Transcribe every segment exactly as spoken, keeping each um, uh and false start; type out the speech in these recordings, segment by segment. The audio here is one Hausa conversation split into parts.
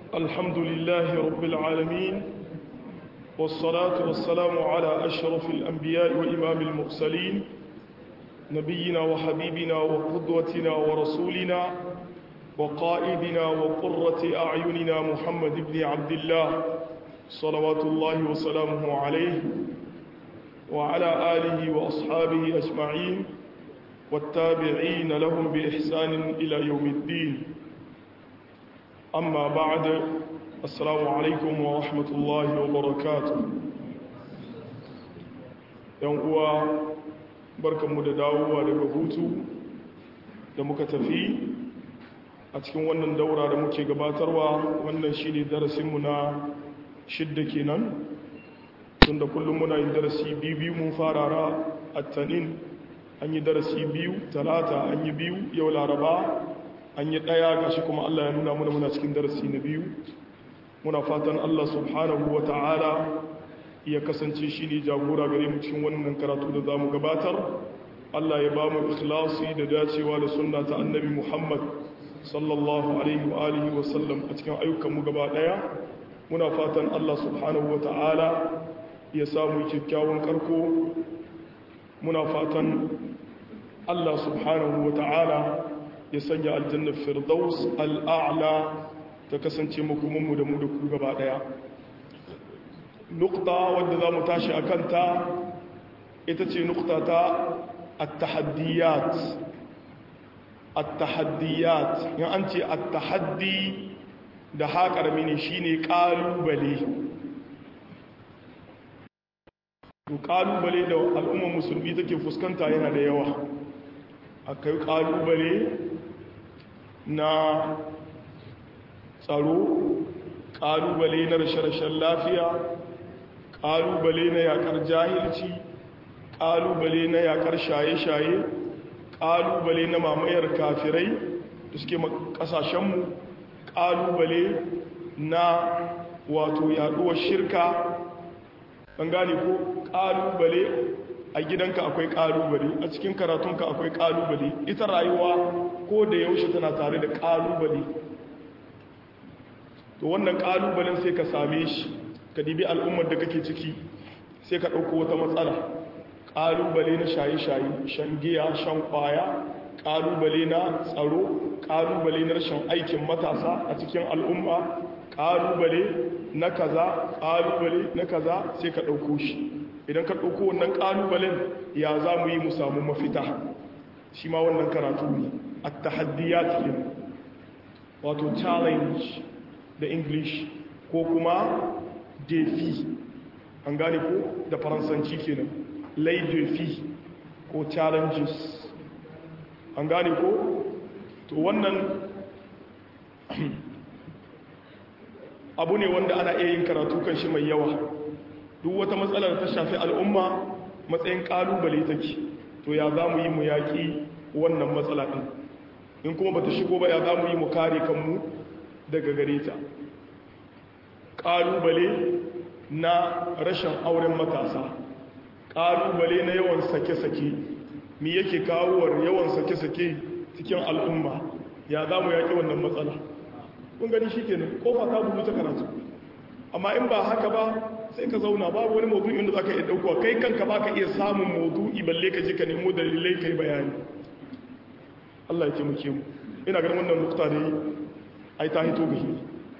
الحمد لله رب العالمين والصلاة والسلام على أشرف الأنبياء وإمام المرسلين نبينا وحبيبنا وقدوتنا ورسولنا وقائدنا وقرة أعيننا محمد بن عبد الله صلوات الله وسلامه عليه وعلى آله وأصحابه أجمعين والتابعين لهم بإحسان إلى يوم الدين أما بعد السلام عليكم ورحمة الله وبركاته yan uwa barkanmu da dawowa daga hutu da muka tafi a cikin wannan daura da muke gabatarwa wannan shine darasinmu na shidda kenan tunda kullum muna yin darasi biyu biyu mun fara attanin an yi darasi biyu talata an yi biyu yau laraba an yi ɗaya gashi kuma Allah ya nuna muna muna cikin darasi na biyu muna fatan Allah subhanahu wa ta'ala ya kasance shi ne jagora gare mu cikin wannan karatu da za mu gabatar Allah ya ba mu ikhlasi da dacewa da sunna ta annabi Muhammad sallallahu alaihi wa alihi wa sallam a cikin ayyukanmu gaba ɗaya muna fatan Allah subhanahu wa ta'ala ya samu kyakkyawan karko muna fatan Allah subhanahu wa ta'ala ya sanya aljannar firdaus al'a'la ta kasance makomanmu da mu da ku gaba daya nukta wadda za mu tashi a kanta ita ce nukta ta at-tahaddiyat at-tahaddiyat yan an ce at-tahaddi da haƙar mini shine ƙalubale to ƙalubale da al'ummar musulmi take fuskanta yana da yawa akwai ƙalubale na tsaro ƙalubale na rashe-rashen lafiya ƙalubale na yaƙar jahilci ƙalubale na yaƙar shaye-shaye ƙalubale na mamayar kafirai da suke ƙasashenmu ƙalubale na wato yaɗuwar shirka an gane ko ƙalubale a gidanka akwai ƙalubale a cikin karatunka akwai ƙalubale ita rayuwa ko da yaushe tana tare da ƙalubale to wannan ƙalubalen sai ka same shi ka dibi al'ummar da kake ciki sai ka ɗauko wata matsala ƙalubale na shaye-shaye shan giya shan ƙwaya ƙalubale na tsaro ƙalubale na rashin aikin matasa a cikin al'umma ƙalubale na kaza ƙalubale na kaza sai ka ɗauko shi idan ka ɗauko wannan ƙalubalen ya za mu yi mu samu mafita shi ma wannan karatu ne a tahaddiyat ne wato challenge da english ko kuma defi an gane ko da faransanci kenan lay defi ko challenges an gane ko to wannan abu ne wanda ana iya yin karatu kan shi mai yawa duk wata matsalar ta shafi al'umma matsayin kalubale take to ya za mu yi mu yaƙi wannan matsala ɗin in kuma ba ta shigo ba ya za mu yi mu kare kanmu daga gare ta kalubale na rashin auren matasa kalubale na yawan sake-sake mi yake kawowar yawan sake-sake cikin al'umma ya za mu yaƙi wannan matsala kun gani shi kenan kofa ta buɗe ta karatu amma in ba haka ba sai ka zauna babu wani maudu'in da za ka iya ɗaukowa kai kanka ba ka iya samun maudu'i balle ka ji ka nemo dalilai ka yi bayani Allah ya ce muke mu ina ganin wannan nukta ne ai ta hito gahi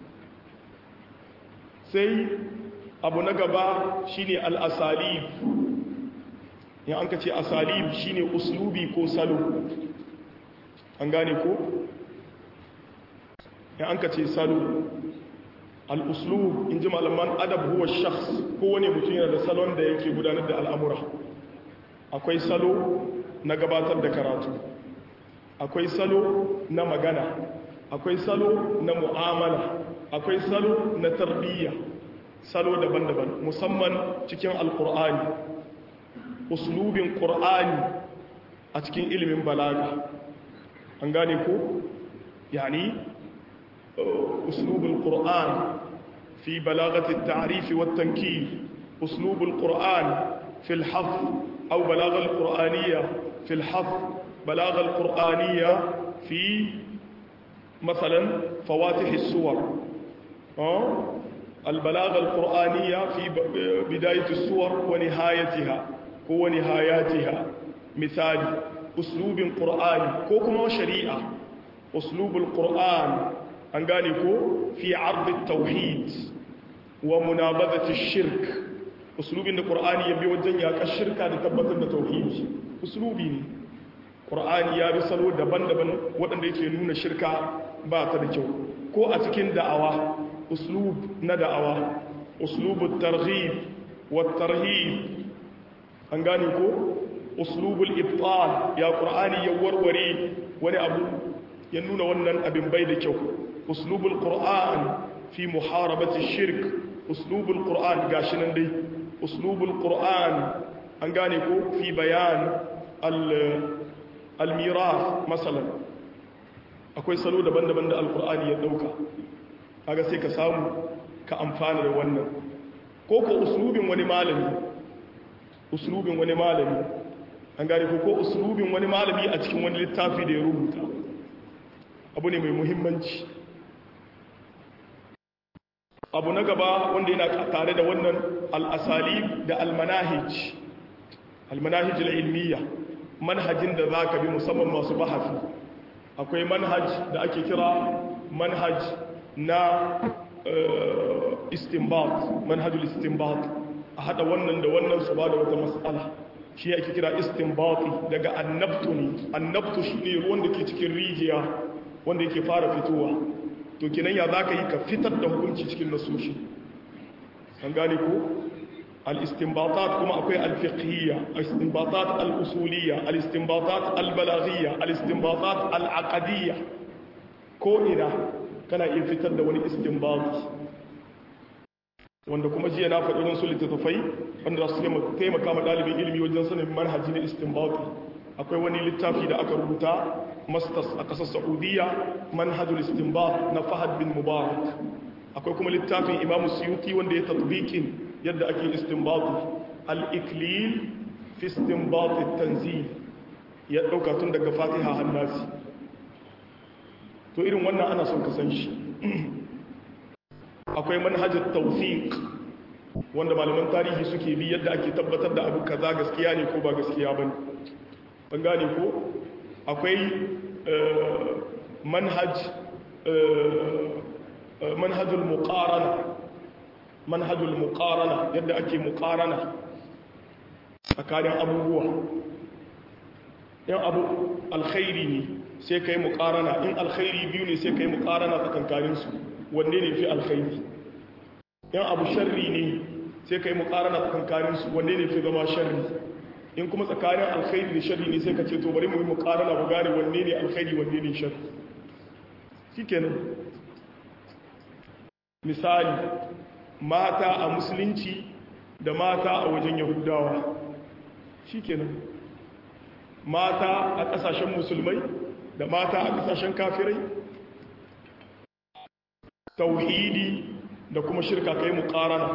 sai abu na gaba shine al-asalib ya an ka ce asalib shine uslubi ko salo an gane ko ya an ka ce salo al'uslub in ji malaman adab huwa shakhs kowane mutum yana da salon da yake gudanar da al'amura akwai salo na gabatar da karatu akwai salo na magana akwai salo na mu'amala akwai salo na tarbiyya salo daban-daban musamman cikin alkur'ani uslubin ƙur'ani a cikin ilimin balaga an gane ko yani أسلوب القرآن في بلاغة التعريف والتنكير أسلوب القرآن في الحفظ أو بلاغة القرآنية في الحفظ بلاغة القرآنية في مثلا فواتح السور البلاغة القرآنية في بداية السور ونهايتها هو نهاياتها مثال أسلوب قرآني كوكما شريعة أسلوب القرآن أنقانيكو في عرض التوحيد ومنابذة الشرك أسلوب القرآن يبي وجنيا كالشركة لتبت التوحيد أسلوبي قرآن يا بسلو دبن دبن وأن يكونون الشركة باترجو كو أتكين دعوة أسلوب ندعوة أسلوب الترغيب والترهيب أنقانيكو أسلوب الإبطال يا قرآن يوروري وني أبو ينون ونن أبن بيدكو أسلوب القرآن في محاربة الشرك أسلوب القرآن قاشنن دي أسلوب القرآن أنقانيكو في بيان الميراث مثلا akwai salo daban-daban da alkur'ani ya dauka kaga sai ka samu ka amfana da wannan ko ko uslubin wani malami uslubin wani malami an gane ko ko uslubin wani malami a cikin wani littafi da ya rubuta abu ne mai muhimmanci abu na gaba wanda yana tare da wannan al-asalib da al-manahij al-manahij al-ilmiya manhajin da zaka bi musamman masu bahasi akwai manhaj da ake kira manhaj na istinbat manhajul istinbat a hada wannan da wannan su ba da wata mas'ala shi ake kira istinbati daga annabtu ne annabtu shine ruwan da ke cikin rijiya wanda yake fara fitowa to kenan ya zaka yi ka fitar da hukunci cikin nasoshi an gane ko al-istinbatat kuma akwai al-fiqhiyya al-istinbatat al-usuliyya al-istinbatat al-balaghiyya al-istinbatat al-aqdiyya ko ina kana iya fitar da wani istinbat wanda kuma jiya na faɗi don su littattafai wanda za su taimaka ma ɗalibin ilimi wajen sanin manhaji na istinbati akwai wani littafi da aka rubuta masters a ƙasar saudiya manhajul istinbat na fahad bin mubarak akwai kuma littafin imamu suyuti wanda ya tatbikin yadda ake istinbati al-iklil fi istinbati tanzil ya ɗauka tun daga fatiha hannasi to irin wannan ana son ka san shi akwai manhajar tawfiq wanda malaman tarihi suke bi yadda ake tabbatar da abu kaza gaskiya ne ko ba gaskiya bane ban gane ko akwai manhaj manhajul muqarana manhajul muqarana yadda ake muqarana tsakanin abubuwa yan abu alkhairi ne sai kai muqarana in alkhairi biyu ne sai kai muqarana tsakankanin su wanne ne fi alkhairi yan abu sharri ne sai kai muqarana tsakankanin su wanne ne fi zama sharri in kuma tsakanin alkhairi da sharri ne sai ka ce to bari mu yi muqarana mu gane wanne ne alkhairi wanne ne sharri shikenan misali mata a musulunci da mata a wajen yahudawa shikenan mata a kasashen musulmai da mata a kasashen kafirai tauhidi da kuma shirka kai muqarana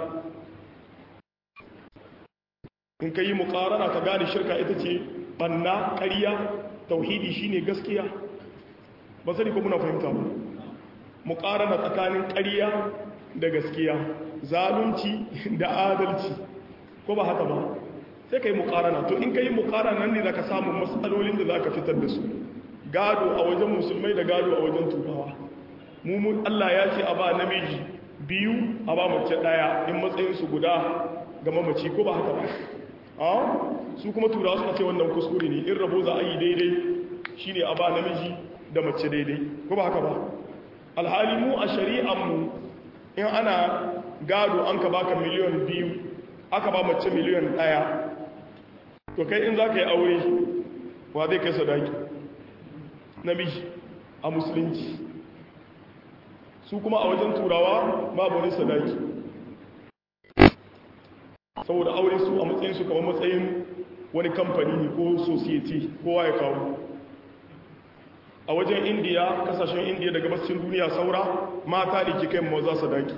in kai muqarana ka gane shirka ita ce banna ƙarya tauhidi shine gaskiya ba sani ko muna fahimta ba muqarana tsakanin ƙarya da gaskiya zalunci da adalci ko ba haka ba sai kai muqarana to in kai muqarana nan ne zaka samu matsalolin da zaka fitar da su gado a wajen musulmai da gado a wajen turawa mumun Allah ya ce a ba namiji biyu a ba mace daya in matsayinsu guda ga mamaci ko ba haka ba a su kuma turawa suna ce wannan kuskure ne in rabo za a yi daidai shine a ba namiji da mace daidai ko ba haka ba alhali mu a shari'anmu in ana gado an ka baka miliyan biyu aka ba mace miliyan daya to kai in za ka yi aure wa zai kai sadaki namiji a musulunci su kuma a wajen turawa babu wani sadaki saboda aure su a matsayin su kamar matsayin wani kamfani ne ko society kowa ya kawo a wajen indiya kasashen indiya da gabashin duniya saura mata ne ke kai maza sadaki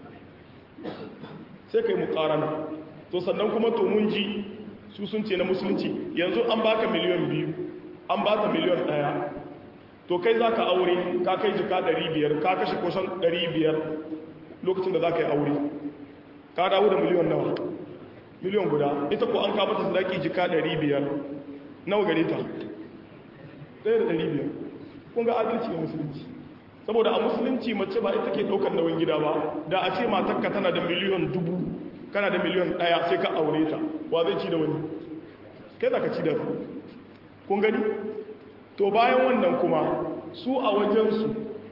sai kai mukarana to sannan kuma to mun ji su sun ce na musulunci yanzu an baka miliyan biyu an baka miliyan daya to kai za ka aure ka kai jika ɗari biyar ka kashe kusan ɗari biyar lokacin da za ka yi aure ka dawo da miliyon nawa miliyon guda ita ko an kama ta sadaki jika ɗari biyar nawa gare ta ɗaya da ɗari biyar kun ga adalci ga musulunci saboda a musulunci mace ba ita ke ɗaukar nauyin gida ba da a ce matarka tana da miliyon dubu kana da miliyon ɗaya sai ka aure ta wa zai ci da wani kai za ka ci da su kun gani to bayan wannan kuma su a wajensu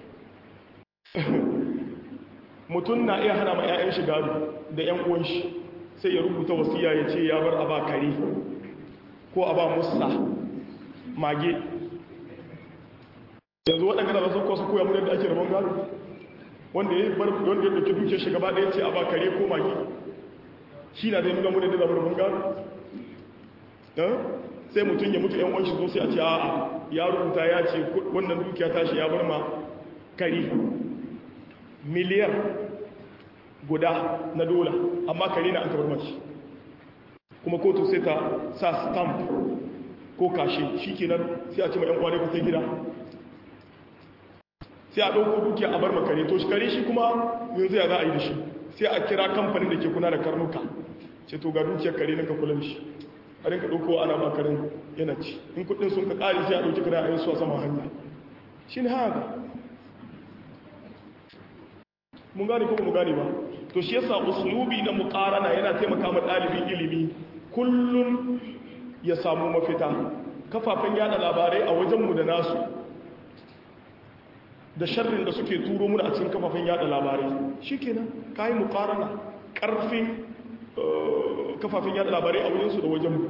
mutum na iya hana ma 'ya'yan shi gado da 'yan uwan shi sai ya rubuta wasiya ya ce ya bar a ba kare ko a ba musa mage yanzu waɗanda da zasu kwasu koya munar da ake rabon gado wanda ya bar wanda ya ɗauki duke shi gaba ɗaya ce a ba kare ko mage shi na zai nuna munar da rabon gado sai mutum ya mutu 'yan uwan shi zo sai a ce a'a ya rubuta ya ce wannan dukiya tashi ya bar ma kare miliyar guda na dola amma kare na an kabar mace kuma kotu sai ta sa stamp ko kashe shi kenan sai a ce ma 'yan kwane ku sai gida sai a ɗauko dukiya a bar makare to shi kare shi kuma yanzu ya za a yi da shi sai a kira kamfanin da ke kuna da karnuka ce to ga dukiyar kare ninka kula da shi a rinka ɗauko ana ba karen yana ci in kuɗin sun ka ƙari sai a ɗauki kare a yin su a sama hanya shi ne haka mun gane ko mun gane ba to shi yasa uslubi na muqarana yana taimaka ma ɗalibin ilimi kullum ya samu mafita kafafen yada labarai a wajenmu da nasu da sharrin da suke turo mu a cikin kafafen yada labarai shikenan kai muqarana karfin kafafen yada labarai a wajensu da wajenmu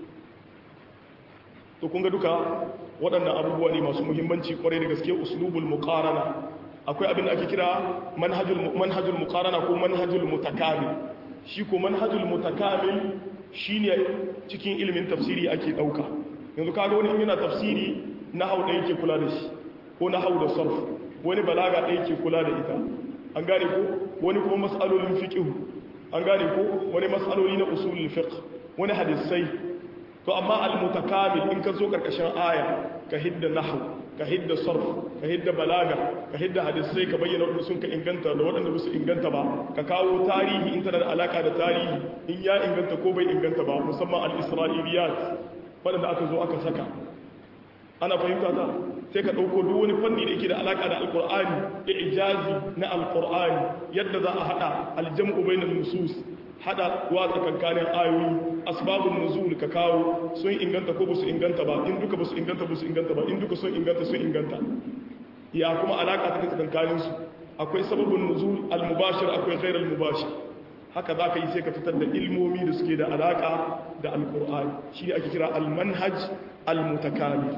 to kun ga duka waɗannan abubuwa ne masu muhimmanci kwarai da gaske uslubul muqarana akwai abin da ake kira manhajul manhajul muqarana ko manhajul mutakamil shi ko manhajul mutakamil shine cikin ilimin tafsiri ake dauka yanzu kaga wani yana tafsiri nahwu da yake kula da shi ko nahwu da sarf wani balaga da yake kula da ita an gane ko wani kuma mas'alolin fiqh an gane ko wani mas'aloli na usulul fiqh wani hadisai to amma al mutakamil in ka zo karkashin aya ka hidda nahwu ka hidda sarf ka hidda balaga ka hidda hadisai ka bayyana wadanda sun ka inganta da wadanda ba su inganta ba ka kawo tarihi in tana da alaka da tarihi in ya inganta ko bai inganta ba musamman al-isra'iliyat wadanda aka zo aka saka ana fahimta ta sai ka dauko duk wani fanni da yake da alaka da alqur'ani ijazi na alqur'ani yadda za a hada aljam'u bainal nusus hada wa tsakankanin ayoyi asbabun nuzul ka kawo sun inganta ko basu inganta ba in duka basu inganta basu inganta ba in duka sun inganta sun inganta ya kuma alaka ta tsakankanin su akwai sababun nuzul al-mubashir akwai ghair al-mubashir haka zaka yi sai ka fitar da ilmomi da suke da alaka da alqur'ani shi ne ake kira al-manhaj al-mutakamil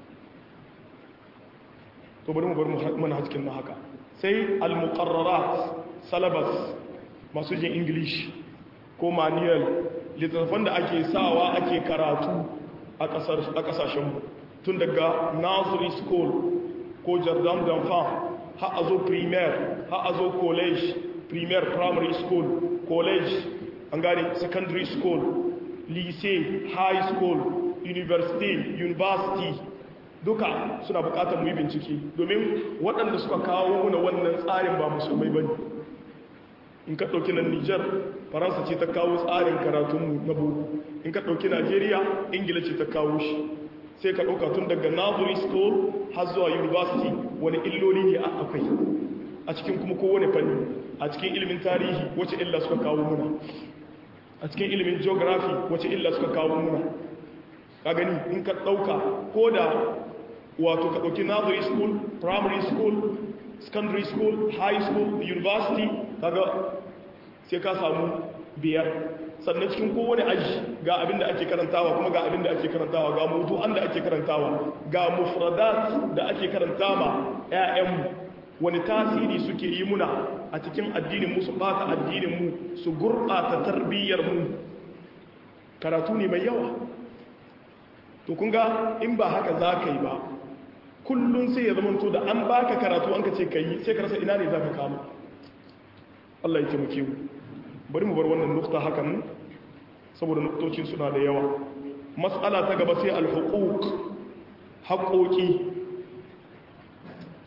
to bari mu bar manhajin na haka sai al-muqarrarat syllabus masu jin english ko manual littattafan da ake sawa ake karatu a kasashenmu tun daga nursery school ko jardin d'enfant har a zo primaire har a zo college primaire primary school college an gane secondary school lycée high school university university duka suna bukatar mu yi bincike domin waɗanda suka kawo muna wannan tsarin ba musulmai bane in ka ɗauki nan Nijar, Faransa ce ta kawo tsarin karatunmu na boko. In ka ɗauki Najeriya, Ingila ce ta kawo shi. Sai ka ɗauka tun daga nursery school har zuwa university wani illoli ne a akwai. A cikin kuma kowane fanni, a cikin ilimin tarihi wace illa suka kawo muna. A cikin ilimin geography wace illa suka kawo muna. Ka gani in ka ɗauka ko da wato ka ɗauki nursery school, primary school, secondary school, high school, university, kaga sai ka samu biyar sannan cikin kowane aji ga abin da ake karantawa kuma ga abin da ake karantawa ga mawdu'an da ake karantawa ga mufradat da ake karantawa ƴaƴanmu wani tasiri suke yi muna a cikin addinin mu su bata addinin mu su gurɓata tarbiyyar mu karatu ne mai yawa to kun ga in ba haka za ka yi ba kullum sai ya zama to da an baka karatu an ka ce ka yi sai ka rasa ina ne za ka kama Allah ya taimake mu bari mu bar wannan nukta hakan saboda nuktocin suna da yawa mas'ala ta gaba sai al-huquq haƙoƙi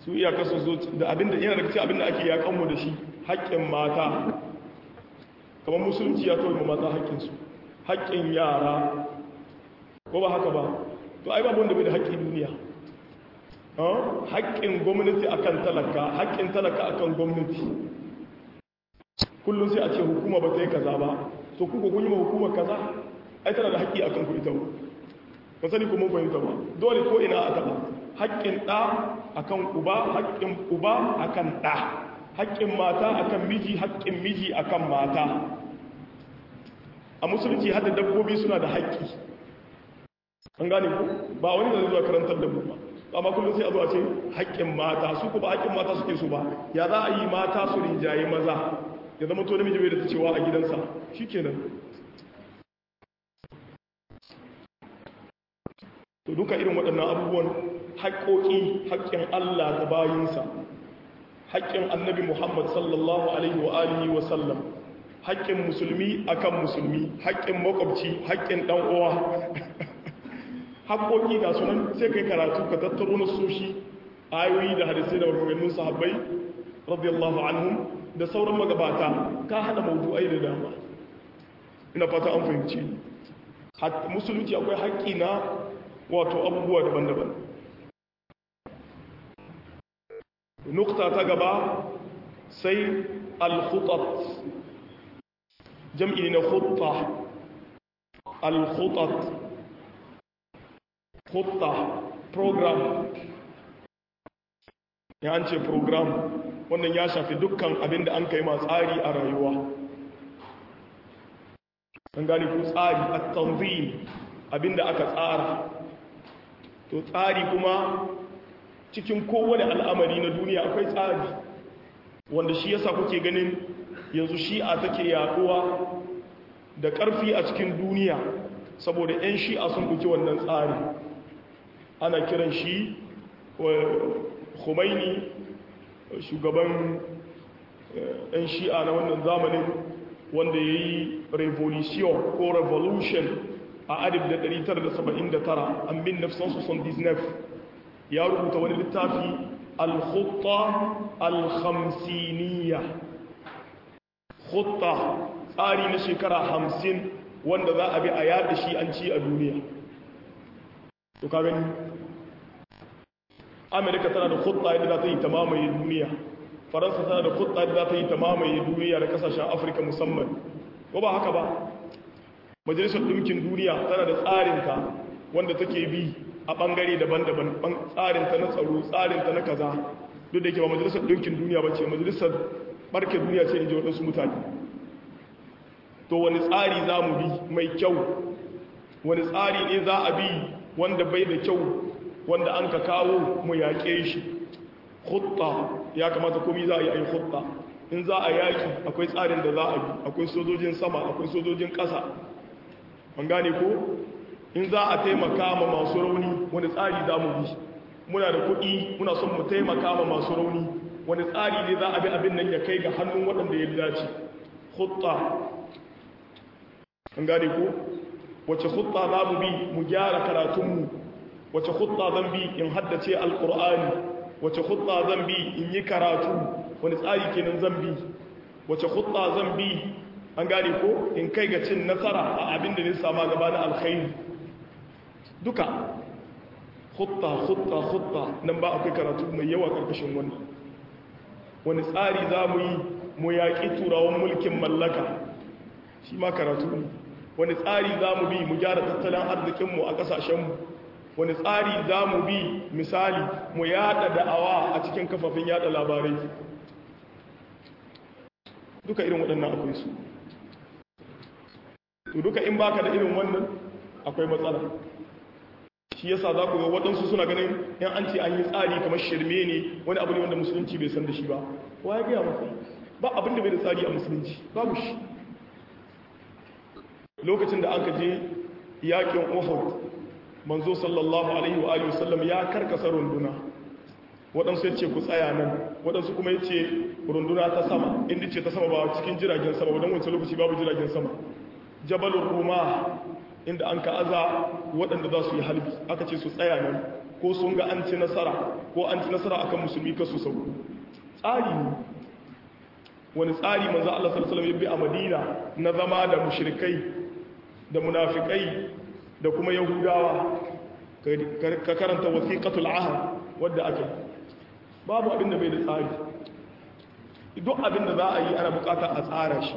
su iyaka su zo da abinda yana daga cikin abinda ake yakan mu da shi haƙƙin mata kamar musulunci ya tauye mata haƙƙinsu haƙƙin yara ko ba haka ba to ai babu wanda bai da haƙƙin duniya haƙƙin gwamnati akan talaka haƙƙin talaka akan gwamnati kullum sai a ce hukuma ba ta yi kaza ba to kuka kun yi ma hukumar kaza ai tana da haƙƙi akan ku ita ba sani kuma fahimta ba dole ko ina a taɓa haƙƙin ɗa akan uba haƙƙin uba akan ɗa haƙƙin mata akan miji haƙƙin miji akan mata a musulunci hada dabbobi suna da haƙƙi an gane ku ba wani da zuwa karantar da mu ba amma kullum sai a zuwa ce haƙƙin mata su ku ba haƙƙin mata suke su ba ya za a yi mata su rinjaye maza ya zama to namiji bai da ta cewa a gidansa shikenan to duka irin waɗannan abubuwan haƙƙoƙi haƙƙin Allah ga bayinsa haƙƙin annabi Muhammad sallallahu alaihi wa alihi wa sallam haƙƙin musulmi akan musulmi haƙƙin makwabci haƙƙin ɗan uwa haƙƙoƙi ga sunan sai kai karatu ka tattaro na soshi ayoyi da hadisai da maganganun sahabbai radiyallahu anhum da sauran magabata ka hada mawdu'ai da dama ina fata an fahimci musulunci akwai haƙƙi na wato abubuwa daban-daban nukta ta gaba sai al-khutat jam'i na khutta al-khutat khutta program ya an ce program wannan ya shafi dukkan abinda an kai ma tsari a rayuwa an gane ku tsari at-tanzim abinda aka tsara to tsari kuma cikin kowane al'amari na duniya akwai tsari wanda shi yasa kuke ganin yanzu shi'a take yaduwa da ƙarfi a cikin duniya saboda 'yan shi'a sun ɗauki wannan tsari ana kiran shi Khomeini shugaban 'yan shi'a na wannan zamanin wanda ya yi revolution ko revolution a alif da ɗari tara da saba'in da tara an bin nafsan sosan disney ya rubuta wani littafi al-khutta al-khamsiniya khutta tsari na shekara hamsin wanda za a bi a yada shi an ci a duniya to ka gani amerika tana da khutta yadda za ta yi ta mamaye duniya faransa tana da khutta yadda za ta yi ta mamaye duniya da kasashen afirka musamman ko ba haka ba majalisar ɗinkin duniya tana da tsarinta wanda take bi a ɓangare daban-daban tsarinta na tsaro tsarinta na kaza duk da yake ba majalisar ɗinkin duniya ba ce majalisar ɓarke duniya ce in ji waɗansu mutane to wani tsari za mu bi mai kyau wani tsari ne za a bi wanda bai da kyau wanda an ka kawo mu yaƙe shi hutta ya kamata komi za a yi a yi hutta in za a yaƙi akwai tsarin da za a bi akwai sojojin sama akwai sojojin ƙasa an gane ko in za a taimaka ma masu rauni wani tsari za mu bi muna da kuɗi muna son mu taimaka ma masu rauni wani tsari ne za a bi abin nan ya kai ga hannun waɗanda ya dace hutta an gane ko wace hutta za mu bi mu gyara karatunmu wace hutta zan bi in haddace alƙur'ani wace hutta zan bi in yi karatu wani tsari kenan zan bi wace hutta zan bi an gane ko in kai ga cin nasara a abin da ne sama gaba na alkhairi duka hutta hutta hutta nan ba akwai karatu mai yawa karkashin wannan wani tsari za mu yi mu yaƙi turawan mulkin mallaka shi ma karatu ne wani tsari za mu bi mu gyara tattalin arzikinmu a ƙasashenmu wani tsari za mu bi misali mu yada da'awa a cikin kafafen yada labarai duka irin waɗannan akwai su to duka in baka da irin wannan akwai matsala shi yasa za ku ga waɗansu suna ganin yan an ce an yi tsari kamar shirme ne wani abu ne wanda musulunci bai san da shi ba wa ya gaya maka ba abin da bai da tsari a musulunci babu shi lokacin da aka je yakin Uhud manzo sallallahu alaihi wa alihi wasallam ya karkasa runduna waɗansu ya ce ku tsaya nan waɗansu kuma ya ce runduna ta sama inda ce ta sama ba cikin jiragen sama wadan wancan lokaci babu jiragen sama jabalin ruma inda an ka'aza waɗanda za su yi halbi aka ce su tsaya nan ko sun ga an ci nasara ko an ci nasara akan musulmi kasu sauko tsari ne wani tsari manzo Allah sallallahu alaihi wasallam ya bi a Madina na zama da mushrikai da munafikai da kuma yahudawa ka karanta wasiqatul ahd wadda aka babu abin da bai da tsari duk abin da za a yi ana bukatar a tsara shi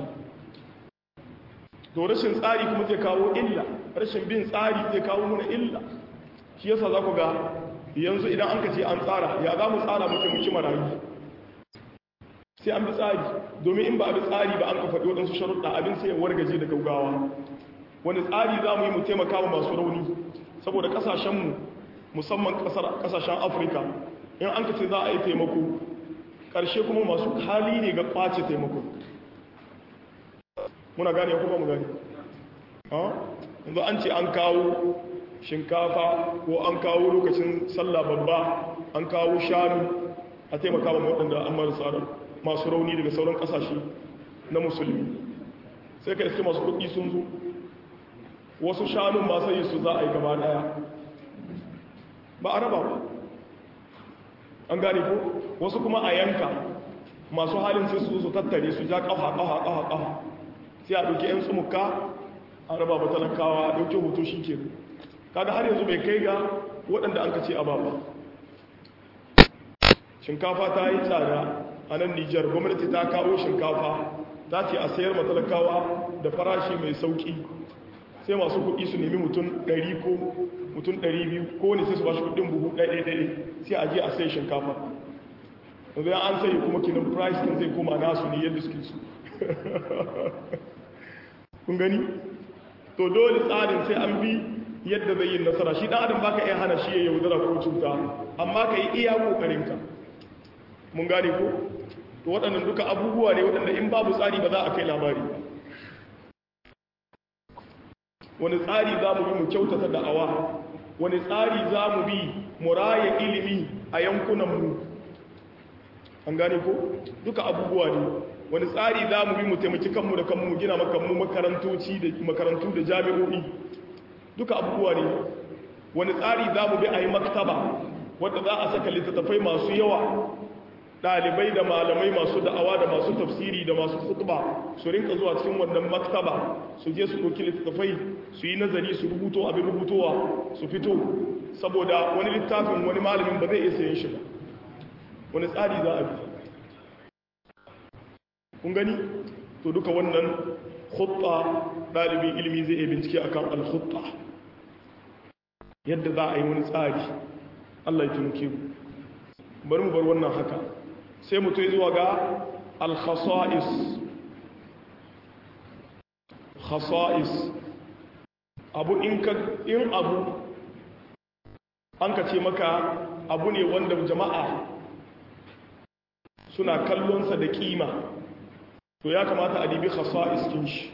to rashin tsari kuma zai kawo illa rashin bin tsari zai kawo mana illa shi yasa za ku ga yanzu idan an ka ce an tsara ya za mu tsara muke muke marayu sai an bi tsari domin in ba a bi tsari ba an ka faɗi waɗansu sharuɗa abin sai ya wargaje da gaugawa wani tsari za mu yi mu taimaka wa masu rauni saboda ƙasashenmu musamman ƙasashen afirka in an ka ce za a yi taimako ƙarshe kuma masu hali ne ga ƙwace taimako muna gane ya kuma mu gane yanzu an ce an kawo shinkafa ko an kawo lokacin sallah babba an kawo shanu a taimaka wa waɗanda an marasa masu rauni daga sauran ƙasashe na musulmi sai ka iske masu kuɗi sun zo wasu shanun masu yi su za a yi gaba ɗaya ba a raba ba an gane ko wasu kuma a yanka masu halin sai su su tattare su ja ƙafa ƙafa ƙafa ƙafa sai a ɗauki 'yan tsumuka a raba ba talakawa a ɗauki hoto shi ke kaga har yanzu bai kai ga waɗanda an ka ce a ba ba shinkafa ta yi tsada a nan nijar gwamnati ta kawo shinkafa ta ce a sayar matalakawa da farashi mai sauƙi sai masu kuɗi su nemi mutum ɗari ko mutum ɗari biyu ko wani sai su ba shi kuɗin buhu ɗaiɗaiɗaiɗai sai a je a sai shinkafa yanzu ya an sayi kuma kinan price ɗin zai koma nasu ne yadda suke su kun gani to dole tsarin sai an bi yadda zai yi nasara shi ɗan adam baka iya hana shi ya yaudara ko cuta amma ka yi iya ƙoƙarinka mun gane ko to waɗannan duka abubuwa ne waɗanda in babu tsari ba za a kai labari wani tsari za mu bi mu kyautata da'awa wani tsari za mu bi mu raya ilimi a yankunanmu an gane ko duka abubuwa ne wani tsari za mu bi mu taimaki kanmu da kanmu mu gina makanmu makarantoci da makarantu da jami'o'i duka abubuwa ne wani tsari za mu bi a yi maktaba wadda za a saka littattafai masu yawa ɗalibai da malamai masu da'awa da masu tafsiri da masu khutba su rinka zuwa cikin wannan maktaba su je su ɗauki littattafai su yi nazari su rubuto abin rubutowa su fito saboda wani littafin wani malamin ba zai iya sayan shi ba wani tsari za a bi kun gani to duka wannan khutba ɗalibin ilimi zai iya bincike akan al-khutba yadda za a yi wani tsari Allah ya taimake mu bari mu bar wannan haka sai mu tayi zuwa ga al-khasa'is khasa'is abu in ka in abu an ka ce maka abu ne wanda jama'a suna kallon sa da kima to ya kamata a dibi khasa'is kin shi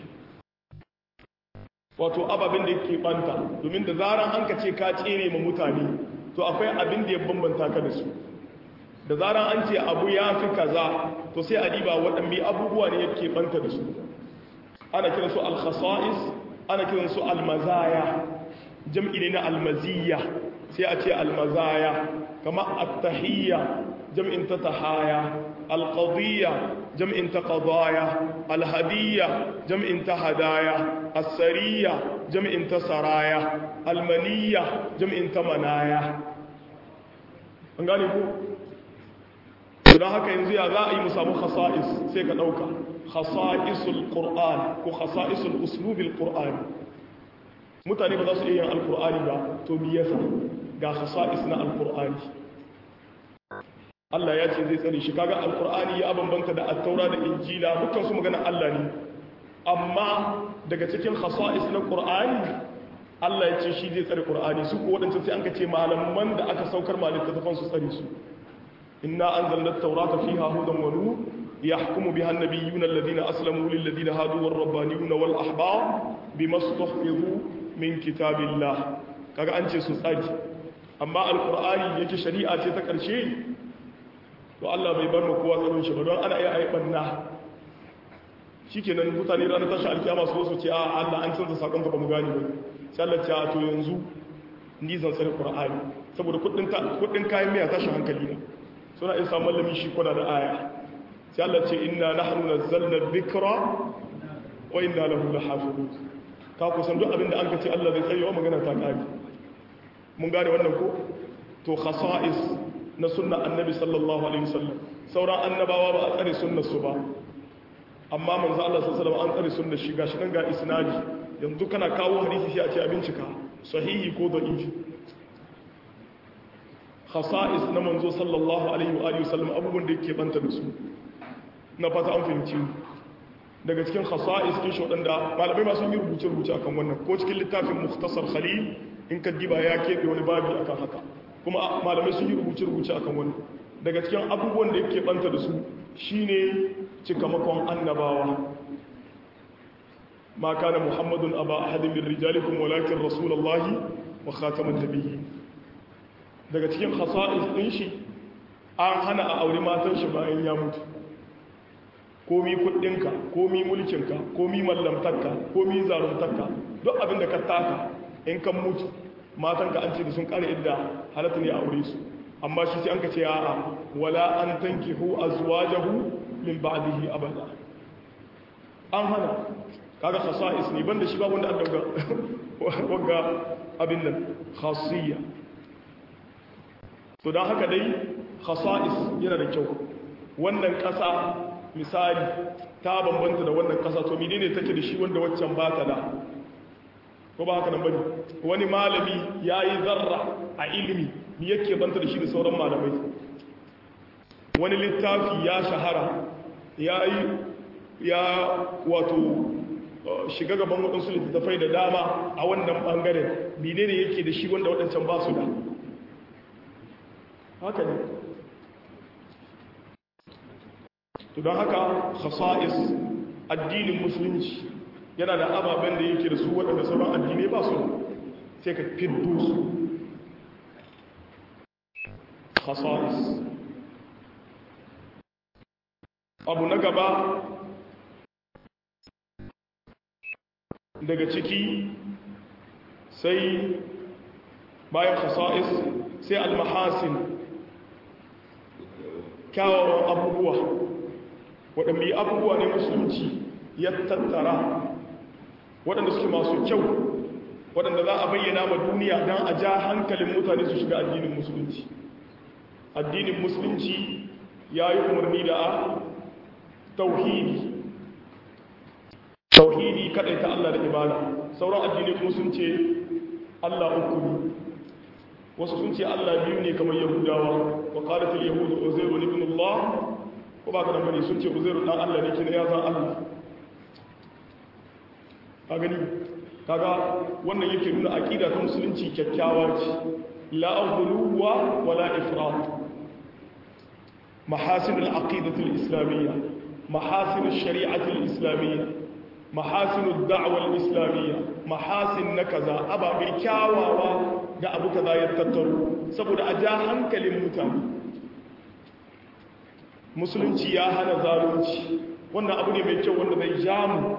wato ababen da yake banta domin da zaran an ka ce ka tsere ma mutane to akwai abin da ya bambanta ka da su da zaran an ce abu ya fi kaza to sai a diba waɗanne abubuwa ne yake banta da su ana kiran su al-khasa'is ana kiran su al-mazaya jam'i ne na al-maziyya sai a ce al-mazaya kama at-tahiyya jam'in ta tahaya al-qadiyya jam'in ta qadaya al-hadiyya jam'in ta hadaya as-sariyya jam'in ta saraya al-maniyya jam'in ta manaya an gane ku don haka yanzu ya za a yi mu samu khasa'is sai ka ɗauka khasa'isul qur'an ko khasa'isul uslubil qur'an mutane ba za su iya yin alqur'ani ba to me yasa ga khasa'is na alqur'ani Allah ya ce zai tsare shi kaga alqur'ani ya bambanta da at-taura da injila dukkan su magana Allah ne amma daga cikin khasa'is na qur'ani Allah ya ce shi zai tsare qur'ani su ko wadancan sai an ka ce malaman da aka saukar malaka tafan su tsare su إنا أنزلنا التوراة فيها هدى ونور يحكم بها النبيون الذين أسلموا للذين هادوا والربانيون والأحبار بما استحفظوا من كتاب الله كذا أنت سؤالي أما القرآن يجي شريعة تذكر شيء والله بيبان مكوا ترون شبابان أنا أي أي بنا shikenan mutane ranar tashi alkiyama su su ce a Allah an canza sakon ka ba mu gani ba sai Allah ya to yanzu ni zan tsare Qur'ani saboda kudin kayan miya tashin hankali ne suna isa mallami shi kuna da aya sai Allah ce inna nahnu nazzalna dhikra wa inna lahu lahafizun ka kusan duk abinda an kace Allah zai tsaye wa magana ta kare mun gane wannan ko to khasa'is na sunna annabi sallallahu alaihi wasallam sauran annabawa ba a tsare sunnar su ba amma manzo Allah sallallahu alaihi wasallam an tsare sunnar shi gashi nan ga isnadi yanzu kana kawo hadisi sai a ce a bincika sahihi ko da'ifi khasa'is na manzo sallallahu alaihi wa alihi wasallam abubuwan da yake banta da su na fata an fahimci daga cikin khasa'is kin shi wadanda malamai ma sun yi rubuce rubuce akan wannan ko cikin littafin mukhtasar khalil in ka diba ya kebe wani babi akan haka kuma malamai sun yi rubuce rubuce akan wannan daga cikin abubuwan da yake banta da su shine cikamakon annabawa ma kana muhammadun aba ahadin min rijalikum walakin rasulullahi wa khataman nabiyyin daga cikin khasa'is din shi an hana a aure matan shi bayan ya mutu komi kuɗinka komi mulkinka komi mallamtarka komi zaruntarka duk abin da ka taka in kan mutu matanka an ce da sun kare idda halatta ne a aure su amma shi sai an ka ce a'a wala an tankihu azwajahu min ba'dihi abada an hana kaga khasa'is ne banda shi ba wanda an dauka wanga abin nan khasiyya to dan haka dai khasa'is yana da kyau wannan kasa misali ta bambanta da wannan kasa to menene take da shi wanda waccan ba ta da ko ba haka nan bane wani malami yayi zarra a ilimi ni yake banta da shi da sauran malamai wani littafi ya shahara yayi ya wato shiga gaban wadansu littafai da dama a wannan bangaren menene yake da shi wanda wadancan ba su da haka ne to don haka khasa'is addinin musulunci yana da ababen da yake da su waɗanda sauran addinai ba su sai ka fiddo su khasa'is abu na gaba daga ciki sai bayan khasa'is sai al-mahasin kyawawan abubuwa waɗanda abubuwa ne musulunci ya tattara waɗanda suke masu kyau waɗanda za a bayyana ma duniya don a ja hankalin mutane su shiga addinin musulunci addinin musulunci ya yi umarni da a tauhidi tauhidi kaɗai ta Allah da ibada sauran addinai kuma sun ce Allah uku ne wasu sun ce Allah biyu ne kamar yahudawa wa qalatul yahudu uzairu ibn Allah ko ba ka nan bane sun ce uzairu dan Allah ne kina ya zan Allah ka gani kaga wannan yake nuna aqida ta musulunci kyakkyawa ce la aghluwa wala ifrat mahasin al-aqidati al-islamiyya mahasin ash-shari'ati al-islamiyya mahasin ad-da'wa al-islamiyya mahasin nakaza ababil kyawawa ga abu kaza ya tattaro saboda a ja hankalin mutane musulunci ya hana zalunci wannan abu ne mai kyau wanda zai ja mu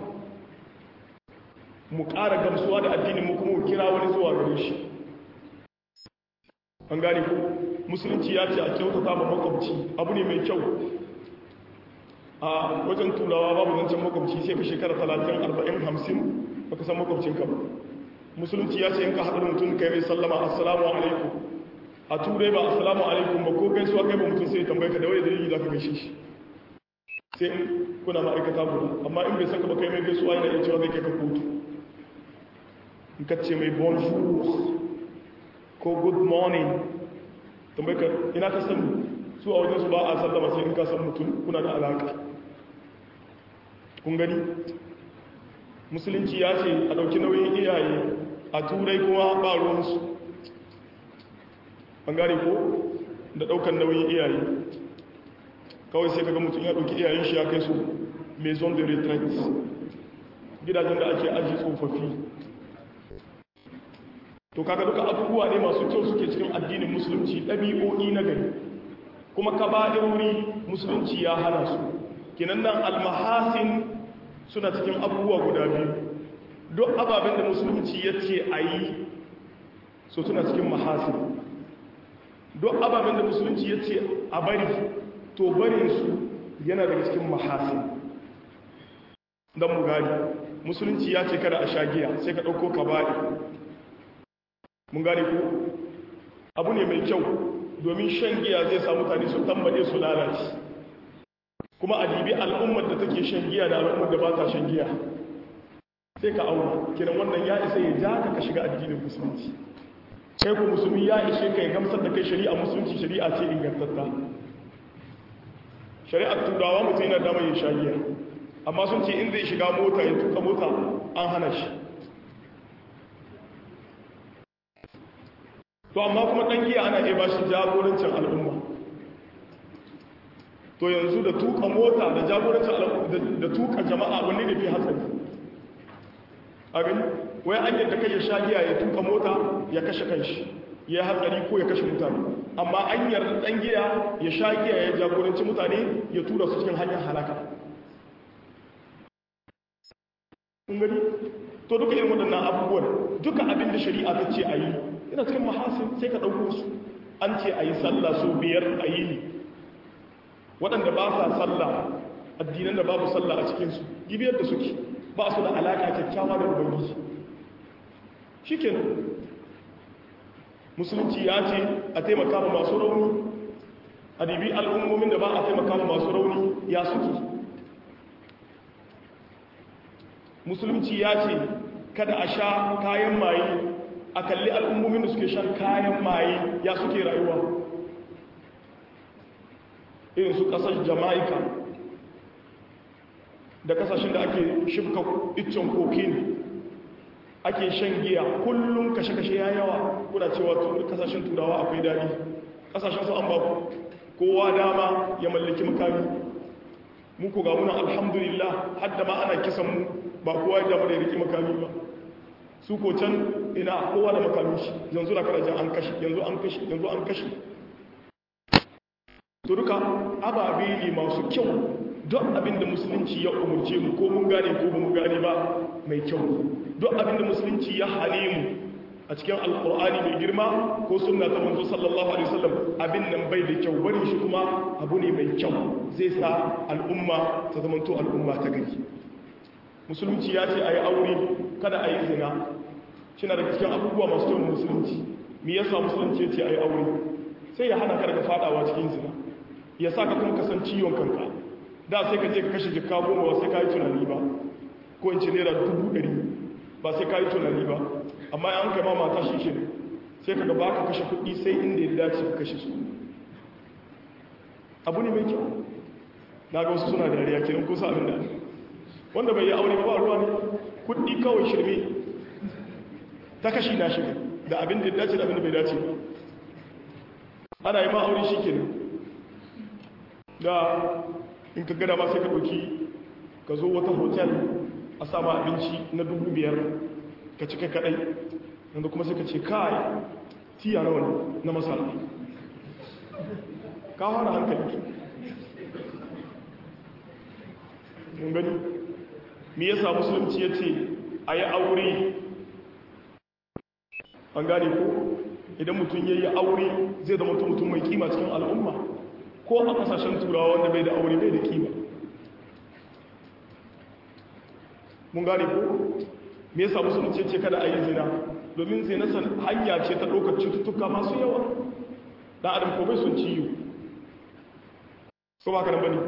mu ƙara gamsuwa da addinin mu kuma mu kira wani zuwa gare shi an gane ko musulunci ya ce a kyautata ma makwabci abu ne mai kyau a wajen turawa babu zancen makwabci sai ka shekara talatin arba'in hamsin baka san makwabcinka ba musulunci ya ce in ka haɗa da mutum kai mai sallama assalamu alaikum a turai ba assalamu alaikum ba ko gaisuwa kai ba mutum sai tambaye ka da wani dalili za ka gaishe shi sai in kuna ma'aikata guda amma in bai saka ba kai mai gaisuwa yana iya cewa zai kai ka kotu in ka ce mai bonjour ko good morning tambaye ka ina ka sani su a wajen su ba a sallama sai in ka san mutum kuna da alaka kun gani musulunci ya ce a ɗauki nauyin iyaye a turai kuma ba ruwansu an gane ko da ɗaukar nauyin iyaye kawai sai kaga mutum ya ɗauki iyayen shi ya kai su maison de retraite gidajen da ake aji tsofaffi to kaga duka abubuwa ne masu kyau suke cikin addinin musulunci ɗabi'o'i na gari kuma ka ba wuri musulunci ya hana su kinan nan almahasin suna cikin abubuwa guda biyu duk ababen da musulunci ya ce a yi so suna cikin mahasin duk ababen da musulunci ya ce a bari to barin su yana daga cikin mahasin don mu gani musulunci ya ce kada a sha giya sai ka ɗauko ka baɗi mun gane ko abu ne mai kyau domin shan giya zai sa mutane su tambaye su lalace kuma a dibi al'ummar da take shan giya da al'ummar da ba ta shan giya sai ka auna kiran wannan ya isa ya ja ka shiga addinin musulunci kai ku musulmi ya ishe ka ya gamsar da kai shari'a musulunci shari'a ce ingantatta shari'ar turawa mutum yana damar yin sha giya amma sun ce in zai shiga mota ya tuka mota an hana shi to amma kuma ɗan giya ana iya ba shi jagorancin al'umma to yanzu da tuka mota da jagorancin al'umma da tuka jama'a wani da fi hatsari a gani wai an yadda kai ya sha giya ya tuka mota ya kashe kanshi ya hatsari ko ya kashe mutane amma an yarda ɗan giya ya sha giya ya jagoranci mutane ya tura su cikin hanyar halaka kun gani to duka irin waɗannan abubuwan duka abin da shari'a ta ce a yi yana cikin mahasin sai ka ɗauko su an ce a yi sallah so biyar a yi ne waɗanda ba sa sallah addinan da babu sallah a cikinsu gibiyar da suke ba su da alaƙa kyakkyawa da ubangiji shi kenan musulunci ya ce a taimaka ma masu rauni a dibi al'ummomin da ba a taimaka ma masu rauni ya suke musulunci ya ce kada a sha kayan maye a kalli al'ummomin da suke shan kayan maye ya suke rayuwa irin su kasar jamaica da kasashen da ake shibka iccen kokin ake shan giya kullum kashe-kashe ya yawa kuna cewa kasashen turawa akwai daɗi kasashen su an ba kowa dama ya mallaki makami muku ga muna alhamdulillah hadda ma ana kisan mu ba kowa ya dama da ya riki makami ba su ko can ina kowa da makami shi yanzu na karajen an kashi yanzu an kashi yanzu an kashi to duka ababe ne masu kyau don abin da musulunci ya umurce mu ko mun gane ko mun gane ba mai kyau don abin da musulunci ya hane mu a cikin alkur'ani mai girma ko sunna ta manzo sallallahu alaihi wasallam abin nan bai da kyau bari shi kuma abu ne mai kyau zai sa al'umma ta zamanto al'umma ta gari musulunci ya ce ayi aure kada ayi zina shina daga cikin abubuwa masu kyau musulunci me yasa musulunci ya ce ayi aure sai ya hana ka daga fadawa cikin zina ya sa ka kuma kasan ciwon kanka da sai ka je ka kashe jikka goma ba sai ka yi tunani ba ko in ce naira dubu ɗari ba sai ka yi tunani ba amma an kai ma mata shi ke sai ka gaba ka kashe kuɗi sai inda ya dace ka kashe su abu ne mai kyau na ga wasu suna dariya kenan kusa abin da wanda bai yi aure ba ruwa ne kuɗi kawai shirme ta kashi na shiga da abin da ya dace da abin da bai dace ba ana yi ma aure shi kenan da in ka gada ma sai ka ɗauki ka zo wata hotel a sama abinci na dubu biyar ka cika kaɗai yanzu kuma sai ka ce kai tiya na wani na masara ka hana hankali mun gani me yasa musulunci ya ce a yi aure an gane ko idan mutum ya yi aure zai zama mutum mai kima cikin al'umma ko a kasashen turawa wanda bai da aure bai da kima mun gane ko me yasa musulunci ce kada a yi zina domin zina san hanya ce ta ɗaukar cututtuka masu yawa dan adam ko bai sun ciyo ko ba karan bane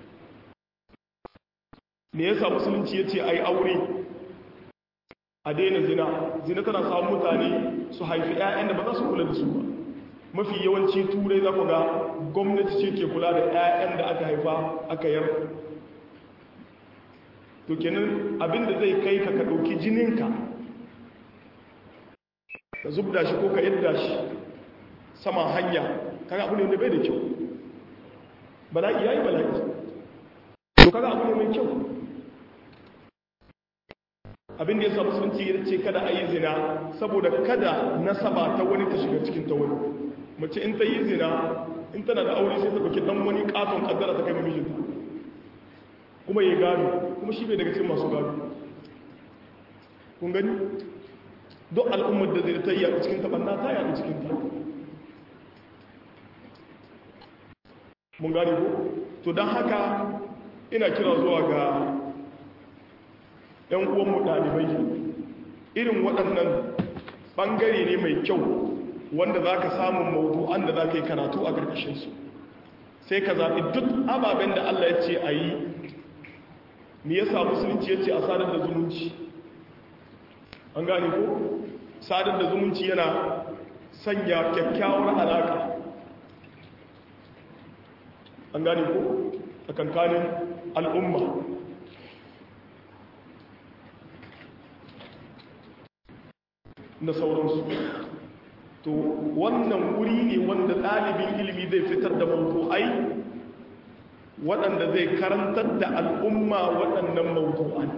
me yasa musulunci ya ce a yi aure a daina zina zina tana samun mutane su haifi 'ya'yan da ba za su kula da su ba mafi yawanci turai za ku ga gwamnati ce ke kula da 'ya'yan da aka haifa aka yar to kenan abinda zai kai ka ka ɗauki jininka ka zubda shi ko ka yadda shi sama hanya kaga abu ne wanda bai da kyau bala'i yayi bala'i to kaga abu ne mai kyau abinda ya sa musulunci ya ce kada a yi zina saboda kada nasaba ta wani ta shiga cikin ta wani mace in ta yi zina in tana da aure sai ta ɗauki ɗan wani ƙaton ƙaddara ta kai mijinta kuma ya gado kuma shi bai daga cikin masu gado kun gani duk al'ummar da zai ta yi a cikin taɓanna ta yi a cikin ta mun gane ko to don haka ina kira zuwa ga 'yan uwanmu ɗalibai irin waɗannan ɓangare ne mai kyau wanda za ka samun mawudu'an da za ka yi karatu a ƙarƙashinsu sai ka zaɓi duk ababen da Allah ya ce a yi me yasa musulunci ya ce a sadar da zumunci an gane ko sadar da zumunci yana sanya kyakkyawar alaƙa an gane ko a kankanin al'umma da sauransu to wannan wuri ne wanda ɗalibin ilimi zai fitar da mawdu'ai waɗanda zai karantar da al'umma waɗannan mawdu'an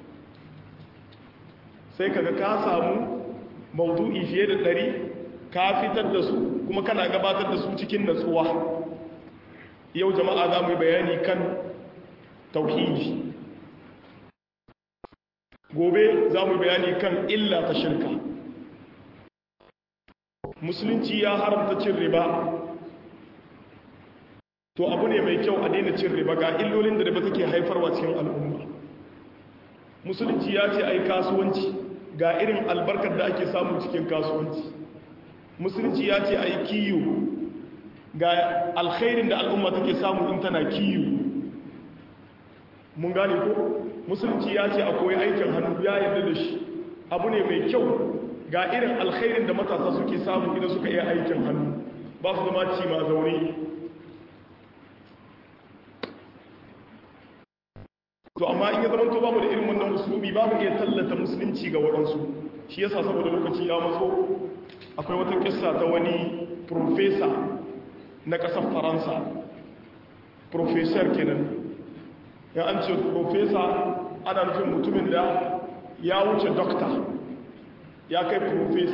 sai kaga ka samu mawdu'i fiye da ɗari ka fitar da su kuma kana gabatar da su cikin natsuwa yau jama'a za mu yi bayani kan tauhidi gobe za mu yi bayani kan illa ta shirka musulunci ya haramta cin riba to abu ne mai kyau a daina cin riba ga illolin da riba take haifarwa cikin al'umma musulunci ya ce ai kasuwanci ga irin albarkar da ake samu cikin kasuwanci musulunci ya ce ai kiyo ga alkhairin da al'umma take samu in tana kiyo mun gane ko musulunci ya ce akwai aikin hannu ya yarda da shi abu ne mai kyau ga irin alkhairin da matasa suke samu idan suka iya aikin hannu ba su zama ci ma zaune to amma in ya zama to babu da irin wannan musulmi babu iya tallata musulunci ga waɗansu shi yasa saboda lokaci ya matso akwai wata kissa ta wani profesa na ƙasar faransa profesor kenan ya an ce profesa ana nufin mutumin da ya wuce dokta ya kai profesa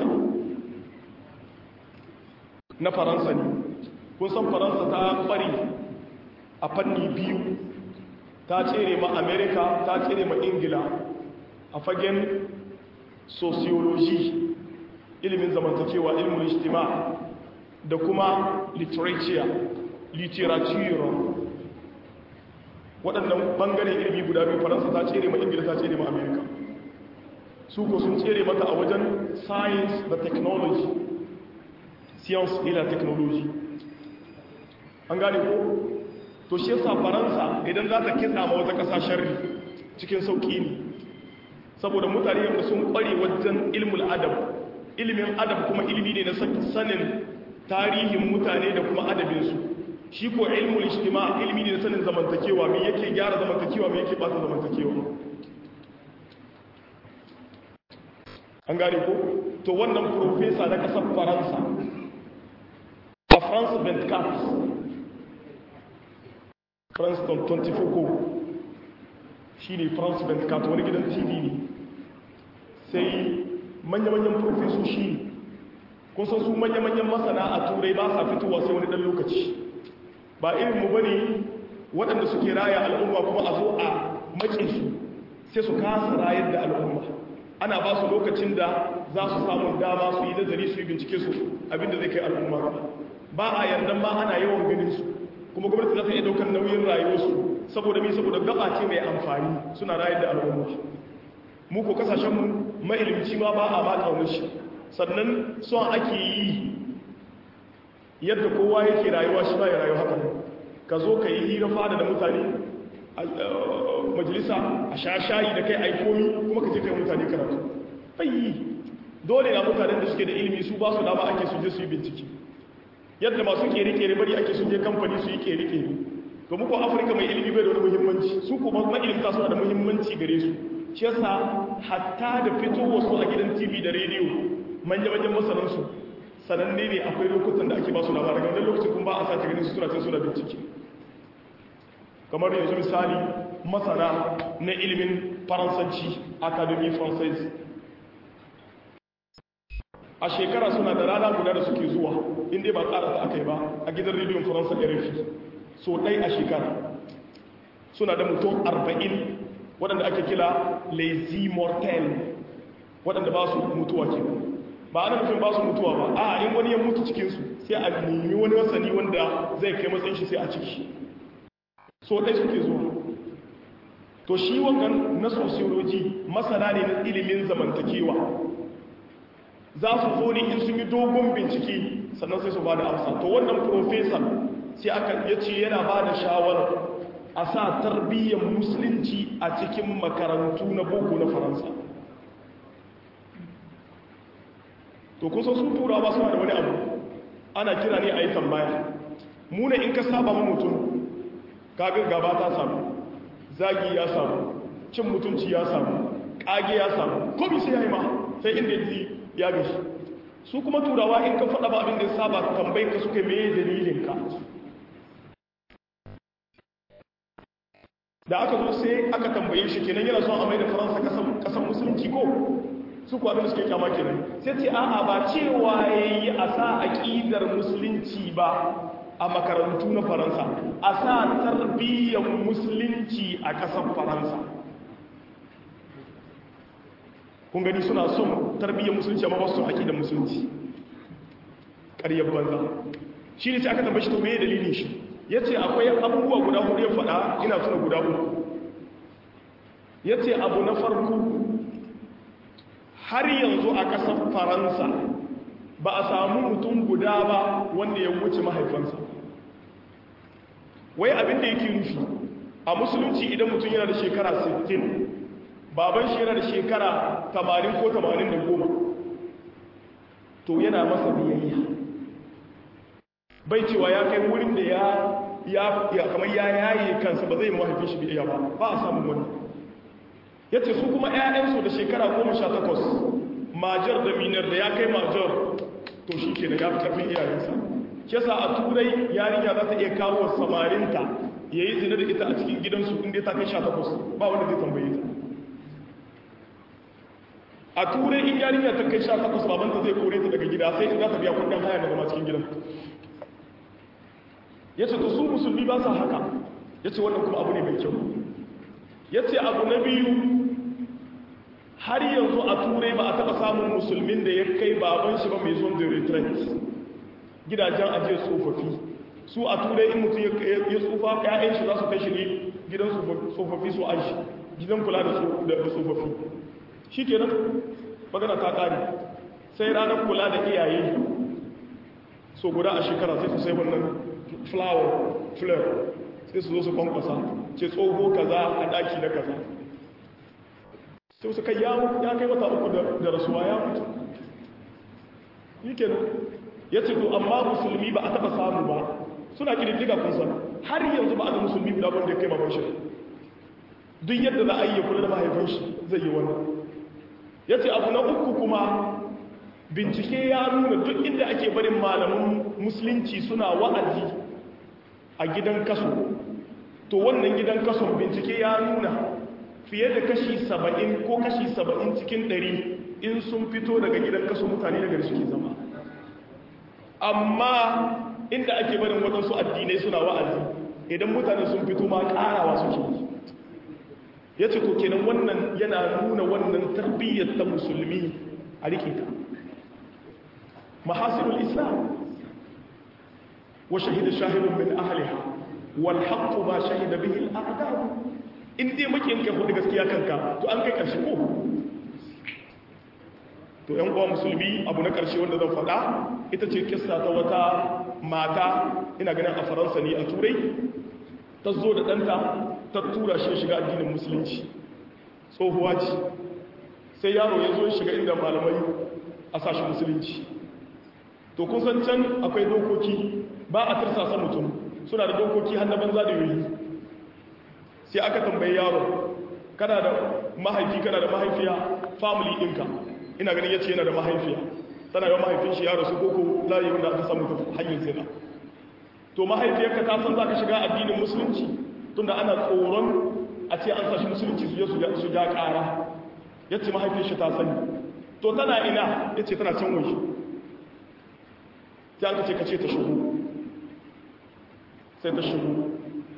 na faransa ne kun san faransa ta bari a fanni biyu ta tsere ma amerika ta tsere ma ingila a fagen sociology ilimin zamantakewa ilimin ijtima da kuma literature literature waɗannan ɓangaren ilimi guda biyu faransa ta tsere ma ingila ta tsere ma amerika su ko sun tsere mata a wajen science da technology science et la technology an gane ko to shi yasa faransa idan za ta kitsa ma wata ƙasa sharri cikin sauƙi ne saboda mutane yadda sun ƙware wajen ilmul adab ilimin adab kuma ilimi ne na sanin tarihin mutane da kuma adabinsu shi ko ilmul ijtima ilimi ne na sanin zamantakewa me yake gyara zamantakewa me yake ɓata zamantakewa an gane ko to wannan profesa na kasar faransa a france twenty-four france twenty-four ko shi ne france twenty-four wani gidan tv ne sai manya-manyan profesoshi ne kun san su manya-manyan masana a turai ba sa fitowa sai wani dan lokaci ba irin mu bane waɗanda suke raya al'umma kuma a zo a mace su sai su kasa rayar da al'umma ana ba su lokacin da za su samu dama su yi nazari su yi bincike su abinda zai kai al'umma ba ba a yarda ma ana yawan ganin su kuma gwamnati za ta iya daukar nauyin rayuwarsu saboda mi saboda gaba ce mai amfani suna rayar da al'umma mu ko kasashenmu mailimci ma ba a ba kaunar shi sannan son ake yi yadda kowa yake rayuwa shi ba ya rayu haka ka zo ka yi hira fada da mutane majalisa a sha shayi da kai aikomi kuma ka je kai mutane karatu ayi dole na mutanen da suke da ilimi su ba su dama ake su je su yi bincike yadda masu kere-kere bari ake su je kamfani su yi kere-kere to muku afirka mai ilimi bai da wani muhimmanci su kuma ma'ilimta suna da muhimmanci gare su shi yasa hatta da fito wasu a gidan tv da rediyo manya-manyan masanansu sananne ne akwai lokutan da ake ba su labarai ga wannan lokacin kuma ba a sace ganin su suna cin suna bincike kamar yanzu misali masana na ilimin faransanci académie française a shekara suna da rana guda da suke zuwa inda ba tsara ta aka yi ba a gidan rediyon faransa R F I so ɗai a shekara suna da mutum arba'in waɗanda ake kila les immortels waɗanda ba su mutuwa ke ba ana nufin ba su mutuwa ba a in wani ya mutu cikinsu sai a nemi wani wasani wanda zai kai matsayin shi sai a ciki so ɗai suke zuwa to shi wangan na sociology masana ne na ilimin zamantakewa za su zo ne in sun yi dogon bincike sannan sai su ba da amsa to wannan professor sai aka yace yana ba da shawarar a sa tarbiyyar musulunci a cikin makarantu na boko na faransa to kusan sun tura ba suna da wani abu ana kira ne a yi tambaya muna in ka saba ma mutum kaga gaba ta samu zagi ya samu cin mutunci ya samu kage ya samu komi sai ya yi ma sai inda ya gashi su kuma turawa in ka faɗa ba abin da ya saba tambayin ka suka meye dalilinka da aka zo sai aka tambaye shi kenan yana son a mai da faransa kasan musulunci ko su kuwa da suke kyama kenan sai ce a'a ba cewa yayi a sa aqidar musulunci ba a makarantu na faransa a sa tarbiyyar musulunci a kasar faransa kun gani suna son tarbiyyar musulunci amma ba su aqidar musulunci ƙaryar banza shi ne sai aka tambaye shi to meye dalilin shi ya ce akwai abubuwa guda hudu ya faɗa ina tuna guda uku ya ce abu na farko har yanzu a ƙasar faransa ba a samu mutum guda ba wanda ya wuce mahaifansa wai abin da yake nufi a musulunci idan mutum yana da shekara sittin baban shi yana da shekara tamanin ko tamanin da goma to yana masa biyayya bai cewa ya kai wurin da ya ya kamar ya yaye kansa ba zai mahaifin shi biyayya ba ba a samun wani ya ce su kuma 'ya'yansu da shekara goma sha takwas majar da minar da ya kai majar to shi ke da ya fi karfin iyayensa kesa a turai yarinya za ta iya kawo samarinta ya yi zina da ita a cikin gidansu inda ta kai sha takwas ba wanda zai tambaye ta a turai in yarinya ta kai sha takwas babanta zai kore ta daga gida sai in za ta biya kudin haya daga masu cikin gidan ya ce to su musulmi ba sa haka ya ce wannan kuma abu ne mai kyau ya ce abu na biyu har yanzu a turai ba a taɓa samun musulmin da ya kai baban shi ba mai zon da retreat gidajen ajiyar tsofaffi su a turai in mutum ya tsufa ƴaƴan shi za su kai shi ne gidan tsofaffi su an shi gidan kula da tsofaffi shi kenan magana ta ƙari sai ranar kula da iyaye so guda a shekara sai su sai wannan flower flare sai su zo su kwankwasa ce tsoho kaza a daki na kaza sai su kai ya kai wata uku da rasuwa ya mutu yi kenan ya ce to amma musulmi ba a taba samu ba suna kididdiga kun san har yanzu ba a ga musulmi guda wanda ya kai baban shi duk yadda za a yi ya kula da mahaifin shi zai yi wannan ya ce abu na uku kuma bincike ya nuna duk inda ake barin malaman musulunci suna wa'azi a gidan kaso to wannan gidan kason bincike ya nuna fiye da kashi saba'in ko kashi saba'in cikin ɗari in sun fito daga gidan kaso mutane daga suke zama amma inda ake barin waɗansu addinai suna wa'azi idan mutane sun fito ma ƙarawa suke ya ce to kenan wannan yana nuna wannan tarbiyyar ta musulmi a rikita mahasinul islam wa shahida shahidun min ahliha wal haqqu ma shahida bihi al a'da'u in dai muke yanke hudu gaskiya kanka to an kai karshe ko to yan uwa musulmi abu na karshe wanda zan faɗa ita ce kissa ta wata mata ina ganin a faransa ne a turai ta zo da ɗanta ta tura shi shiga addinin musulunci tsohuwa ce sai yaro ya zo shiga inda malamai a sashi musulunci to kun san can akwai dokoki ba a tirsasa mutum suna da dokoki har na banza da yoyi sai aka tambayi yaro kana da mahaifi kana da mahaifiya family ɗinka ina ganin yace yana da mahaifiya tana yawan mahaifin shi yaro su koko layi wanda aka samu ta hanyar zina to mahaifiyarka ta san za ka shiga addinin musulunci tunda ana tsoron a ce an sashi musulunci su je su ja ƙara ya ce mahaifin shi ta sani to tana ina ya ce tana can waje sai aka ce ka ce ta shigo sai ta shigo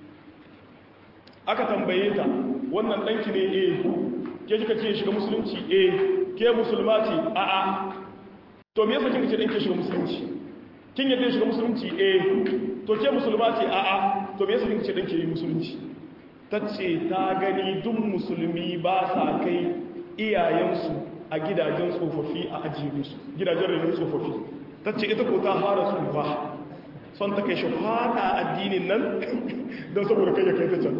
aka tambaye ta wannan ɗanki ne eh ke kika ce shiga musulunci eh ke musulma ce a'a to me yasa kin ce dan ke shiga musulunci kin yadda shiga musulunci eh to ke musulma ce a a to me yasa kin ce dan ke yi musulunci tace ta gani duk musulmi ba sa kai iyayensu a gidajen tsofaffi a ajiye musu gidajen renon tsofaffi tace ita ko ta fara tsufa son ta kai shi fada addinin nan don saboda kai ya kai ta can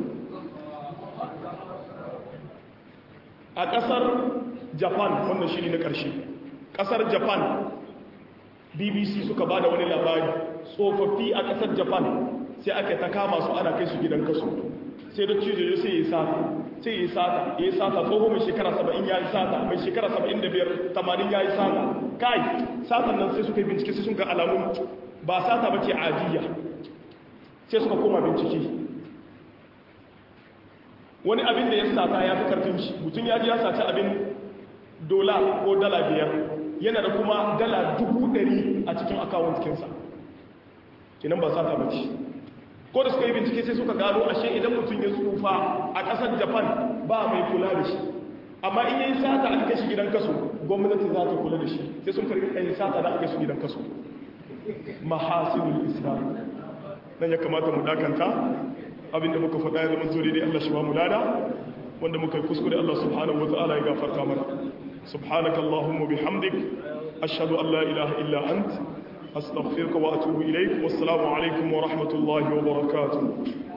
a kasar japan wannan shi ne na ƙarshe kasar japan bbc suka ba da wani labari tsofaffi a kasar japan sai aka ta kama su ana kai su gidan kasu sai da cijo sai ya sata sai ya sata ya yi sata tsoho mai shekara saba'in ya yi sata mai shekara saba'in da biyar tamanin ya yi sata kai satan nan sai suka yi bincike sai sun ga alamun ba sata ba ce ajiya sai suka koma bincike wani abin da ya sata ya fi karfin shi mutum ya ji ya saci abin dola ko dala biyar yana da kuma dala dubu ɗari a cikin akawun cikinsa kinan ba sata ba ce ko da suka yi bincike sai suka gano ashe idan mutum ya tsufa a ƙasar japan ba mai kula da shi amma in yi sata aka kai shi gidan kaso gwamnati za ta kula da shi sai sun karɓi ɗan sata da aka kai su gidan kaso mahasinul islam nan ya kamata mu dakanta abinda muka faɗa ya zama zuri dai Allah shi ba mu lada wanda muka yi kuskure Allah subhanahu wataala ya gafarta mana subhanaka allahumma bihamdik ashhadu an la ilaha illa ant astaghfiruka wa atubu ilayk wassalamu alaikum wa rahmatullahi wa barakatuh